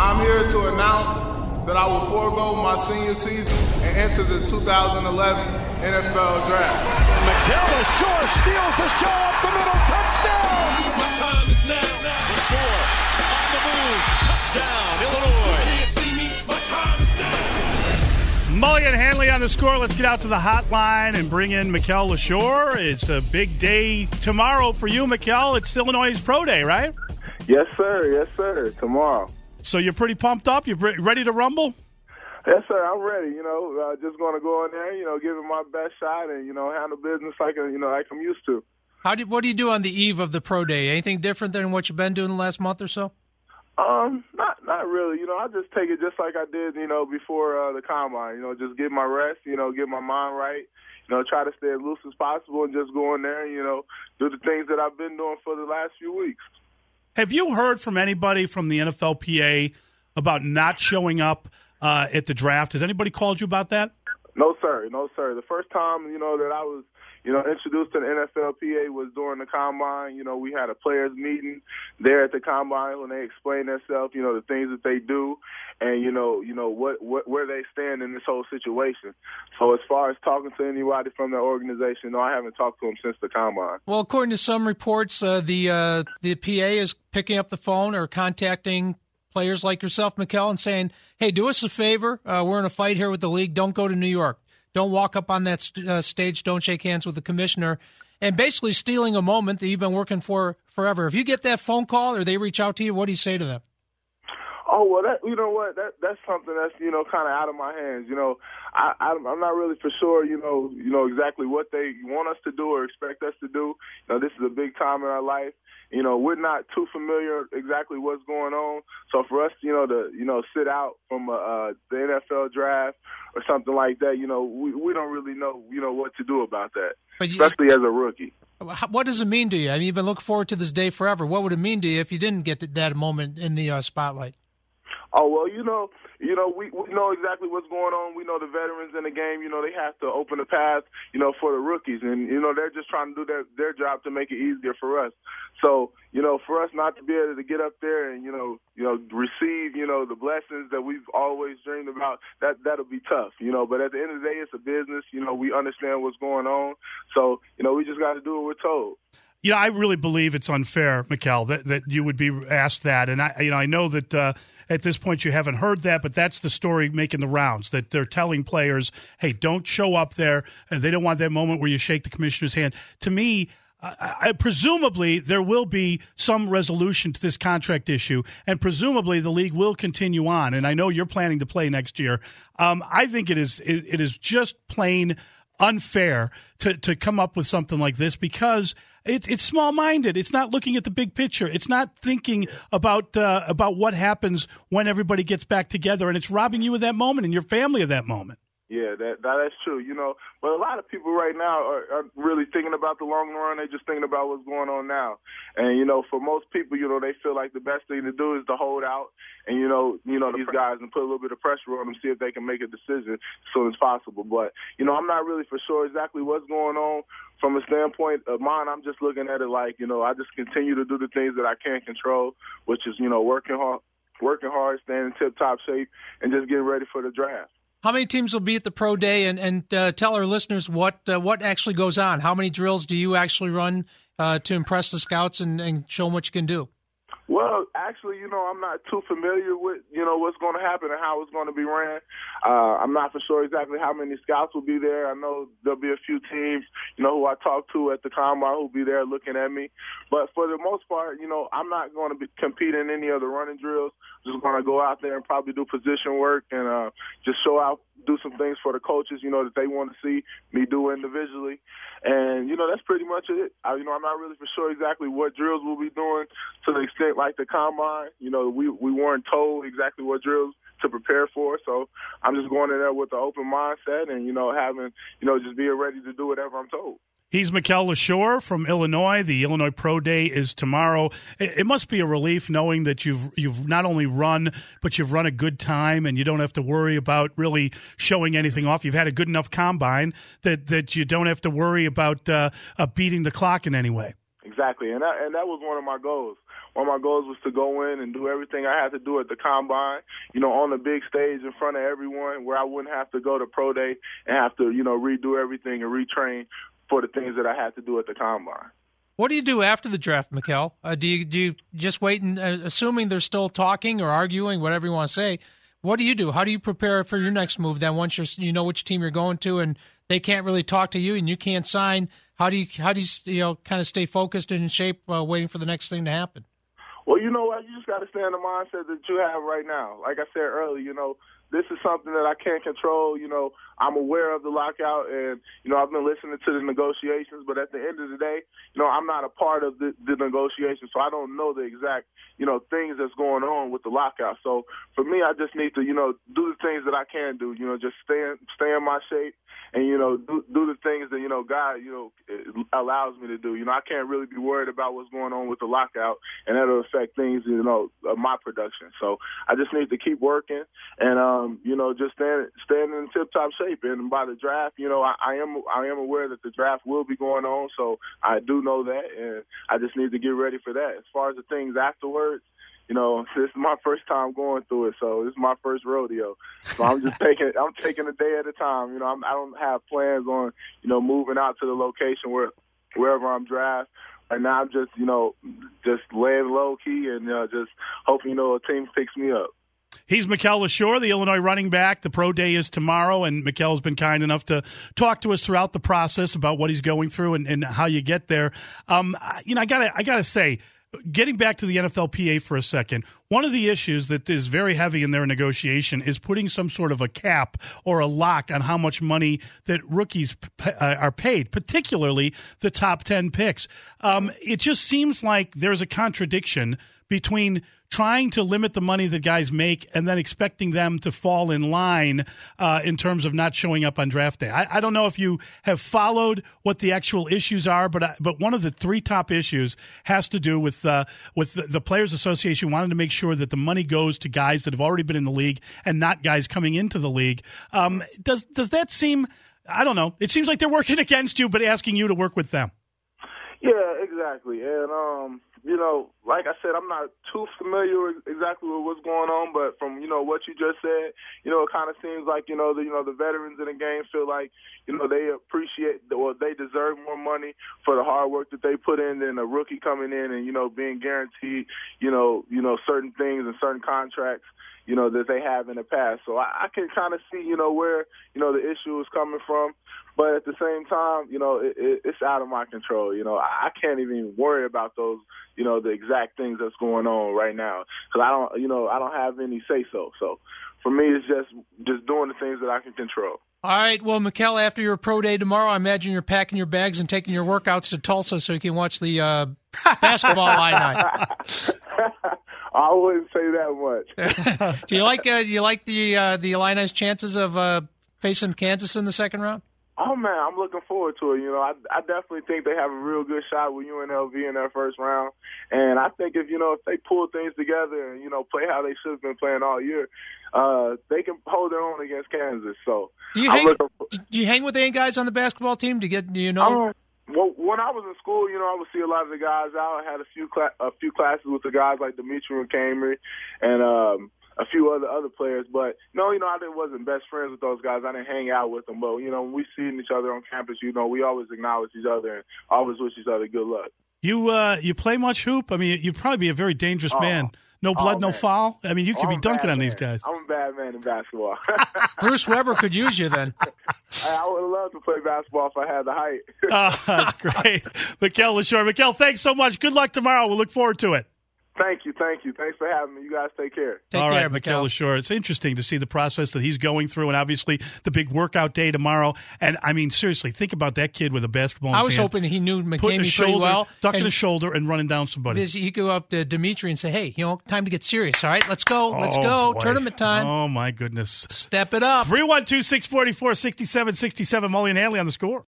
I'm here to announce that I will forego my senior season and enter the 2011 NFL Draft. Mikel LeSure steals the show up the middle. Touchdown! My time is now. LeSure on the move. Touchdown, Illinois. You can't see me. My time is now. Mulligan Hanley on the score. Let's get out to the hotline and bring in Mikel LeSure. It's a big day tomorrow for you, Mikel. It's Illinois' Pro Day, right? Yes, sir. Yes, sir. Tomorrow. So you're pretty pumped up? You're ready to rumble? Yes, sir. I'm ready. Just going to go in there, give it my best shot and, handle business like I'm used to. What do you do on the eve of the Pro Day? Anything different than what you've been doing the last month or so? Not really. I just take it just like I did, before the combine. Just get my rest, get my mind right. Try to stay as loose as possible and just go in there and, do the things that I've been doing for the last few weeks. Have you heard from anybody from the NFLPA about not showing up at the draft? Has anybody called you about that? No, sir. No, sir. The first time, that I was, introduced to the NFLPA was during the combine. We had a players meeting there at the combine when they explained themselves, the things that they do and, where they stand in this whole situation. So as far as talking to anybody from the organization, no, I haven't talked to them since the combine. Well, according to some reports, the PA is picking up the phone or contacting players like yourself, Mikel, and saying, hey, do us a favor. We're in a fight here with the league. Don't go to New York. Don't walk up on that stage. Don't shake hands with the commissioner. And basically stealing a moment that you've been working for forever. If you get that phone call or they reach out to you, what do you say to them? Oh, well, that's something that's, kind of out of my hands. I'm not really for sure, exactly what they want us to do or expect us to do. This is a big time in our life. We're not too familiar exactly what's going on. So for us, to sit out from the NFL draft or something like that, we don't really know, what to do about that, especially as a rookie. What does it mean to you? I mean, you've been looking forward to this day forever. What would it mean to you if you didn't get that moment in the spotlight? Oh, well, we know exactly what's going on. We know the veterans in the game, they have to open the path, for the rookies. And, they're just trying to do their job to make it easier for us. So, for us not to be able to get up there and, receive, the blessings that we've always dreamed about, that'll be tough, But at the end of the day, it's a business. We understand what's going on. So, we just got to do what we're told. I really believe it's unfair, Mikel, that you would be asked that. And I know that at this point you haven't heard that, but that's the story making the rounds, that they're telling players, hey, don't show up there. And they don't want that moment where you shake the commissioner's hand. To me, presumably there will be some resolution to this contract issue, and presumably the league will continue on. And I know you're planning to play next year. I think it is just plain unfair to come up with something like this because it's small-minded. It's not looking at the big picture. It's not thinking about what happens when everybody gets back together, and it's robbing you of that moment and your family of that moment. Yeah, that's true, But a lot of people right now are really thinking about the long run. They're just thinking about what's going on now. And, for most people, they feel like the best thing to do is to hold out and, these guys and put a little bit of pressure on them, see if they can make a decision as soon as possible. But, I'm not really for sure exactly what's going on. From a standpoint of mine, I'm just looking at it like, I just continue to do the things that I can control, which is, working hard, staying in tip-top shape, and just getting ready for the draft. How many teams will be at the Pro Day, and tell our listeners what actually goes on? How many drills do you actually run to impress the scouts and show them what you can do? Well, actually, I'm not too familiar with, what's going to happen and how it's going to be ran. I'm not for sure exactly how many scouts will be there. I know there'll be a few teams, who I talk to at the combine who'll be there looking at me. But for the most part, I'm not going to compete in any of the running drills. I'm just going to go out there and probably do position work and just show out, do some things for the coaches, that they want to see me do individually. And, that's pretty much it. I'm not really for sure exactly what drills we'll be doing to the extent like the combine. We weren't told exactly what drills to prepare for. So I'm just going in there with an open mindset and, having, just being ready to do whatever I'm told. He's Mikel LeSure from Illinois. The Illinois Pro Day is tomorrow. It must be a relief knowing that you've not only run, but you've run a good time, and you don't have to worry about really showing anything off. You've had a good enough combine that you don't have to worry about beating the clock in any way. Exactly, and that was one of my goals. one of my goals was to go in and do everything I had to do at the combine, on the big stage in front of everyone, where I wouldn't have to go to pro day and have to, redo everything and retrain for the things that I had to do at the combine. What do you do after the draft, Mikel? Do you just wait and, assuming they're still talking or arguing, whatever you want to say, what do you do? How do you prepare for your next move then once you know which team you're going to and they can't really talk to you and you can't sign? How do you kind of stay focused and in shape waiting for the next thing to happen? Well, you know what? You just got to stay in the mindset that you have right now. Like I said earlier, this is something that I can't control. I'm aware of the lockout, and, I've been listening to the negotiations. But at the end of the day, I'm not a part of the negotiations, so I don't know the exact, things that's going on with the lockout. So for me, I just need to, do the things that I can do, just stay in my shape and, do the things that, God, allows me to do. I can't really be worried about what's going on with the lockout, and that'll affect things, of my production. So I just need to keep working and, just staying in tip-top shape. And by the draft, I am aware that the draft will be going on, so I do know that, and I just need to get ready for that. As far as the things afterwards, this is my first time going through it, so this is my first rodeo. So I'm just taking a day at a time. I don't have plans on, moving out to the location wherever I'm drafted. Right now, I'm just, just laying low key and just hoping, a team picks me up. He's Mikel Leshoure, the Illinois running back. The pro day is tomorrow, and Mikel's been kind enough to talk to us throughout the process about what he's going through and how you get there. I gotta say, getting back to the NFLPA for a second, one of the issues that is very heavy in their negotiation is putting some sort of a cap or a lock on how much money that rookies are paid, particularly the top 10 picks. It just seems like there's a contradiction between trying to limit the money that guys make and then expecting them to fall in line in terms of not showing up on draft day. I don't know if you have followed what the actual issues are, but one of the three top issues has to do with the Players Association wanting to make sure that the money goes to guys that have already been in the league and not guys coming into the league. Does that seem, I don't know, it seems like they're working against you but asking you to work with them. Yeah, exactly. And, like I said, I'm not too familiar with exactly with what's going on, but from, what you just said, it kind of seems like, the veterans in the game feel like, they appreciate or they deserve more money for the hard work that they put in than a rookie coming in and, being guaranteed, certain things and certain contracts, that they have in the past. So I can kind of see, where, the issue is coming from. But at the same time, it's out of my control. I can't even worry about those, the exact things that's going on right now because I don't have any say-so. So for me, it's just doing the things that I can control. All right. Well, Mikel, after your pro day tomorrow, I imagine you're packing your bags and taking your workouts to Tulsa so you can watch the basketball Illini. I wouldn't say that much. Do you like the Illini's chances of facing Kansas in the second round? Oh, man, I'm looking forward to it. I definitely think they have a real good shot with UNLV in their first round. And I think if they pull things together and, play how they should have been playing all year, they can hold their own against Kansas. So do you hang with any guys on the basketball team to get, Well, when I was in school, I would see a lot of the guys out. I had a few classes with the guys like Dimitri and Camry and a few other players. But, I wasn't best friends with those guys. I didn't hang out with them. But, when we see each other on campus, we always acknowledge each other and always wish each other good luck. You play much hoop? I mean, you'd probably be a very dangerous man. No blood, no foul? I mean, you could be dunking on these guys. I'm a bad man in basketball. Bruce Weber could use you then. I would have loved to play basketball if I had the height. Great. Mikel Leshoure. Mikel, thanks so much. Good luck tomorrow. We'll look forward to it. Thank you. Thanks for having me. You guys take care. Take care, Mikel Leshoure. It's interesting to see the process that he's going through, and obviously the big workout day tomorrow. And, I mean, seriously, think about that kid with a basketball in his hand. I was hoping he knew McCamey pretty well. Ducking his shoulder and running down somebody. He could go up to Dimitri and say, hey, time to get serious, all right? Let's go. Let's go. Boy. Tournament time. Oh, my goodness. Step it up. 312-644-6767. Mully and Hanley on the score.